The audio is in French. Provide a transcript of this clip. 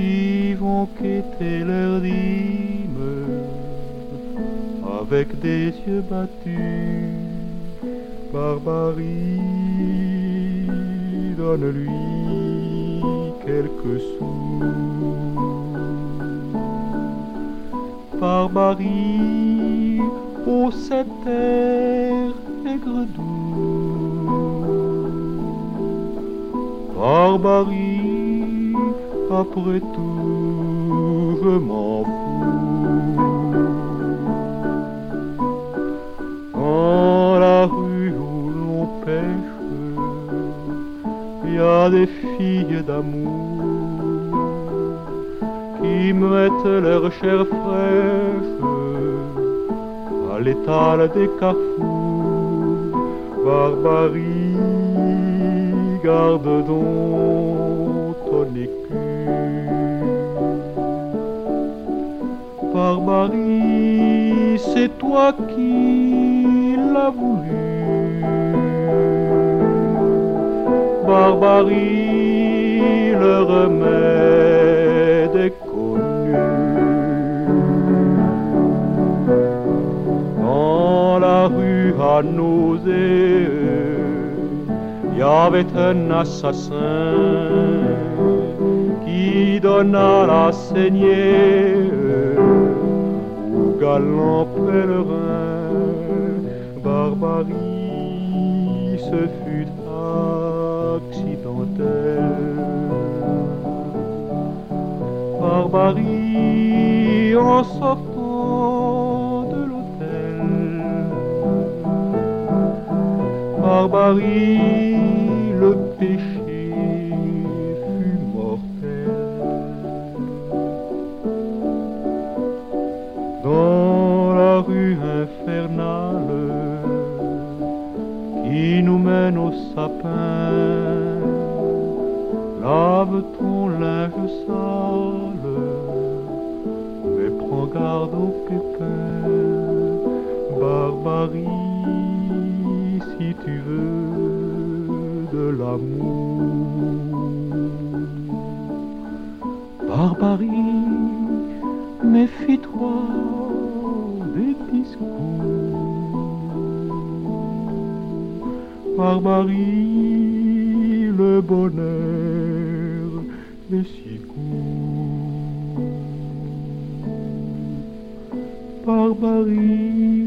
qui vont quêter leur dîme avec des yeux battus. Barbarie, donne-lui quelques sous. Barbarie, ô cet air aigre-doux. Barbarie, après tout, je m'en fous. Dans la rue où l'on pêche, y a des filles d'amour qui mettent leur chair fraîche à l'étal des carrefours. Barbarie, garde donc ton écu. Barbarie, c'est toi qui l'as voulu. Barbarie, le remède est connu. Dans la rue à nausée, il y avait un assassin qui donna la saignée au galant pèlerin. Barbarie, ce fut accidentel. Barbarie, en sortant de l'hôtel. Barbarie, le péché fut mortel. Dans la rue infernale qui nous mène au sapin, lave ton linge sale, mais prends garde aux pépins. Barbarie, si tu veux de l'amour. Barbarie, méfie-toi des discours. Barbarie, le bonheur est si court. Barbarie,